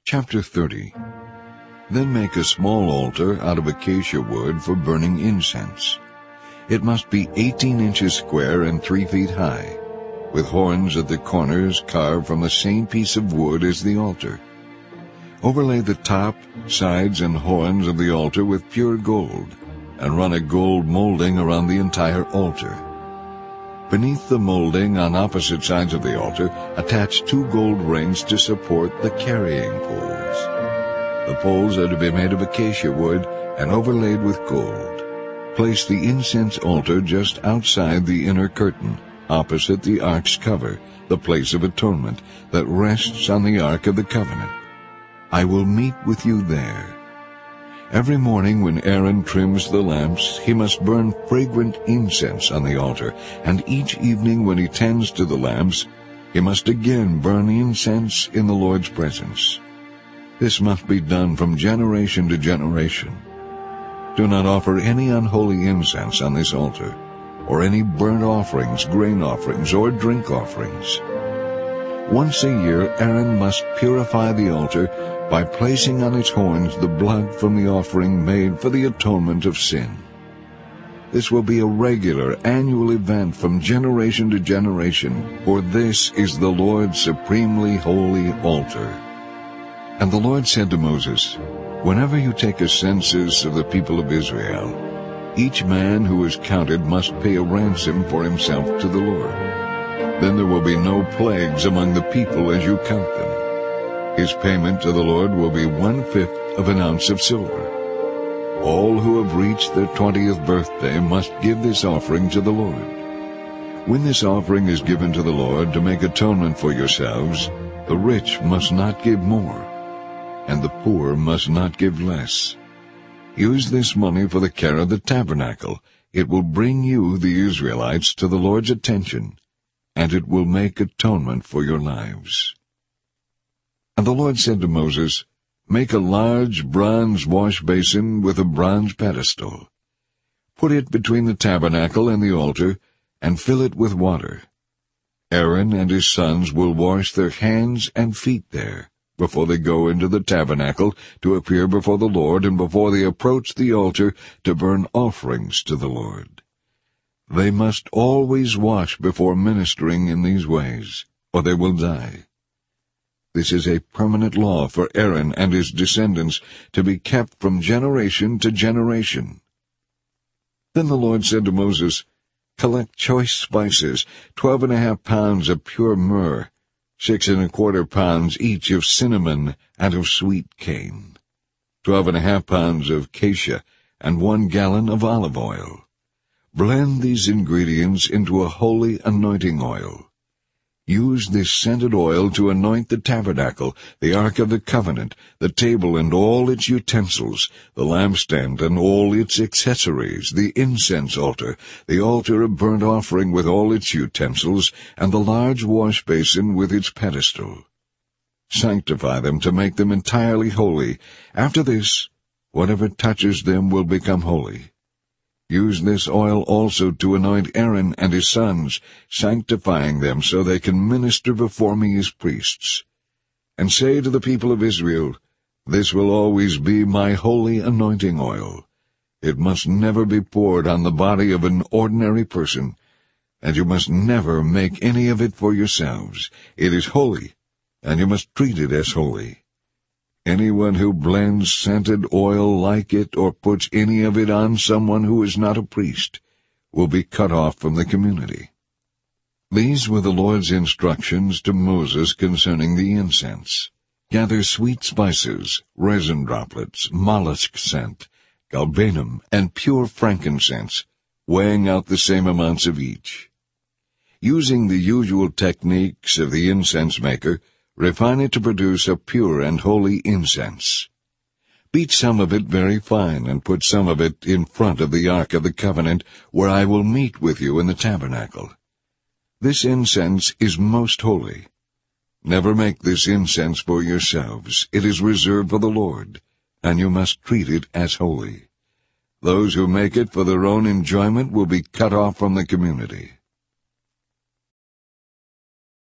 Chapter 30. Then make a small altar out of acacia wood for burning incense. It must be 18 inches square and 3 feet high, with horns at the corners carved from the same piece of wood as the altar. Overlay the top, sides, and horns of the altar with pure gold, and run a gold molding around the entire altar. Beneath the molding on opposite sides of the altar, attach 2 gold rings to support the carrying poles. The poles are to be made of acacia wood and overlaid with gold. Place the incense altar just outside the inner curtain, opposite the ark's cover, the place of atonement, that rests on the ark of the covenant. I will meet with you there. Every morning when Aaron trims the lamps, he must burn fragrant incense on the altar, and each evening when he tends to the lamps, he must again burn incense in the Lord's presence. This must be done from generation to generation. Do not offer any unholy incense on this altar, or any burnt offerings, grain offerings, or drink offerings. Once a year Aaron must purify the altar by placing on its horns the blood from the offering made for the atonement of sin. This will be a regular annual event from generation to generation, for this is the Lord's supremely holy altar. And the Lord said to Moses, "Whenever you take a census of the people of Israel, each man who is counted must pay a ransom for himself to the Lord. Then there will be no plagues among the people as you count them. His payment to the Lord will be 1/5 of an ounce of silver. All who have reached their 20th birthday must give this offering to the Lord. When this offering is given to the Lord to make atonement for yourselves, the rich must not give more, and the poor must not give less. Use this money for the care of the tabernacle. It will bring you, the Israelites, to the Lord's attention, and it will make atonement for your lives." And the Lord said to Moses, "Make a large bronze wash basin with a bronze pedestal. Put it between the tabernacle and the altar, and fill it with water. Aaron and his sons will wash their hands and feet there, before they go into the tabernacle to appear before the Lord, and before they approach the altar to burn offerings to the Lord. They must always wash before ministering in these ways, or they will die. This is a permanent law for Aaron and his descendants, to be kept from generation to generation." Then the Lord said to Moses, "Collect choice spices, 12.5 pounds of pure myrrh, 6.25 pounds each of cinnamon and of sweet cane, 12.5 pounds of cassia, and 1 gallon of olive oil. Blend these ingredients into a holy anointing oil. Use this scented oil to anoint the tabernacle, the ark of the covenant, the table and all its utensils, the lampstand and all its accessories, the incense altar, the altar of burnt offering with all its utensils, and the large wash basin with its pedestal. Sanctify them to make them entirely holy. After this, whatever touches them will become holy. Use this oil also to anoint Aaron and his sons, sanctifying them so they can minister before me as priests. And say to the people of Israel, this will always be my holy anointing oil. It must never be poured on the body of an ordinary person, and you must never make any of it for yourselves. It is holy, and you must treat it as holy. Anyone who blends scented oil like it or puts any of it on someone who is not a priest will be cut off from the community." These were the Lord's instructions to Moses concerning the incense. Gather sweet spices, resin droplets, mollusk scent, galbanum, and pure frankincense, weighing out the same amounts of each. Using the usual techniques of the incense maker, refine it to produce a pure and holy incense. Beat some of it very fine, and put some of it in front of the ark of the covenant, where I will meet with you in the tabernacle. This incense is most holy. Never make this incense for yourselves. It is reserved for the Lord, and you must treat it as holy. Those who make it for their own enjoyment will be cut off from the community.